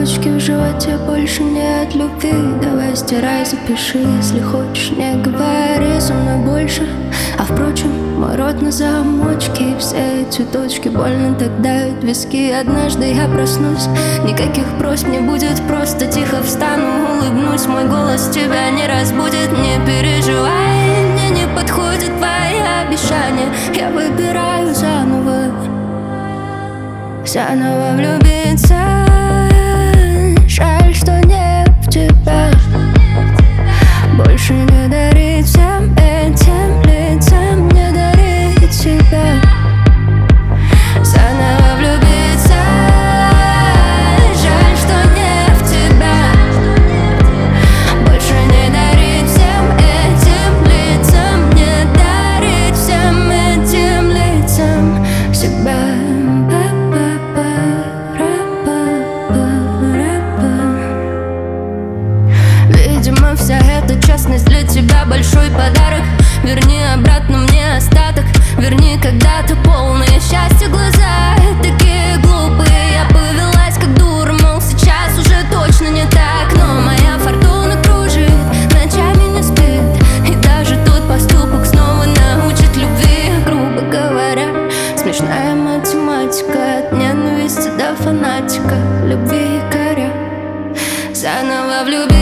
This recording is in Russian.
комочки в животе, больше нет любви. Давай стирай, запиши, если хочешь, не говори со мной больше. А впрочем, мой рот на замочке, и все эти точки больно так давят виски. Однажды я проснусь, никаких просьб не будет, просто тихо встану, улыбнусь. Мой голос тебя не разбудит, не переживай, мне не подходят твои обещания. Я выбираю заново влюбиться. Жаль, что не в тебя. Больше не дарить всем этим лицам, не дарить себя. Заново влюбиться. Жаль, что не в тебя. Больше не дарить всем этим лицам, не дарить всем этим лицам себя. Видимо, вся эта честность для тебя большой подарок. Верни обратно мне остаток, верни когда-то полные счастья глаза. Такие глупые, я повелась как дура, мол, сейчас уже точно не так. Но моя фортуна кружит, ночами не спит, и даже тот поступок снова научит любви. Грубо говоря, смешная математика, от ненависти до фанатика, любви и горя. Заново влюбиться.